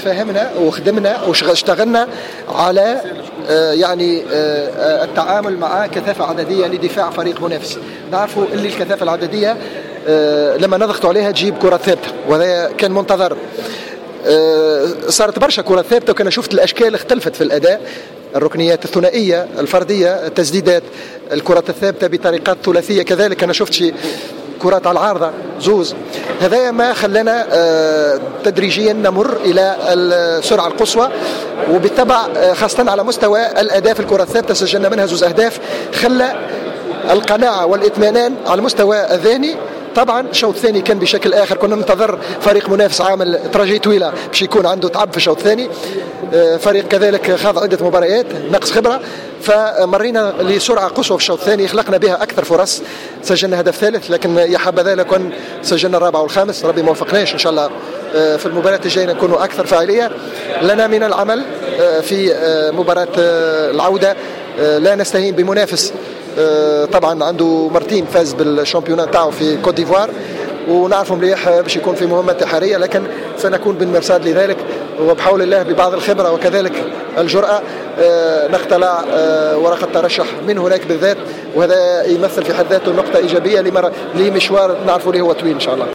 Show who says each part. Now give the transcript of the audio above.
Speaker 1: تفاهمنا وخدمنا واشتغلنا على التعامل مع كثافة عددية لدفاع فريق منافس. نعرفوا اللي الكثافة العددية لما نضغطوا عليها تجيب كرة ثابتة، وهذا كان منتظر. صارت برشا كرة ثابتة، وكان شفت الأشكال اختلفت في الأداء، الركنيات الثنائية الفردية، التسديدات، الكرة الثابتة بطريقات ثلاثية كذلك. أنا شفت شيء كرات على العارضة زوز. هذا ما خلانا تدريجيا نمر إلى السرعة القصوى، وبالتبع خاصة على مستوى الأداء في الكرة الثابتة سجلنا منها 2 أهداف، خلى القناعة والإطمئنان على المستوى الذهني. طبعا الشوط الثاني كان بشكل آخر، كنا ننتظر فريق منافس عامل تراجي طويلة باش يكون عنده تعب في الشوط الثاني، فريق كذلك خاض عدة مباريات، نقص خبرة، فمرينا لسرعة قصوى في الشوط الثاني، خلقنا بها أكثر فرص، سجلنا هدف ثالث، لكن يا حبذا لو كان سجلنا الرابع والخامس. ربي ما وفقناش، إن شاء الله في المباراة الجاية نكونوا أكثر فاعلية. لنا من العمل في مباراة العودة، لا نستهين بمنافس طبعا عنده مرتين فاز بالشامبيونات تاعو في كوت ديفوار، ونعرفوا مليح باش يكون في مهمة انتحارية، لكن سنكون بالمرصاد لذلك، وبحول الله ببعض الخبرة وكذلك الجرأة نقتلع ورقة ترشح من هناك بالذات، وهذا يمثل في حد ذاته نقطة إيجابية لمشوار نعرفوا له هو طويل إن شاء الله.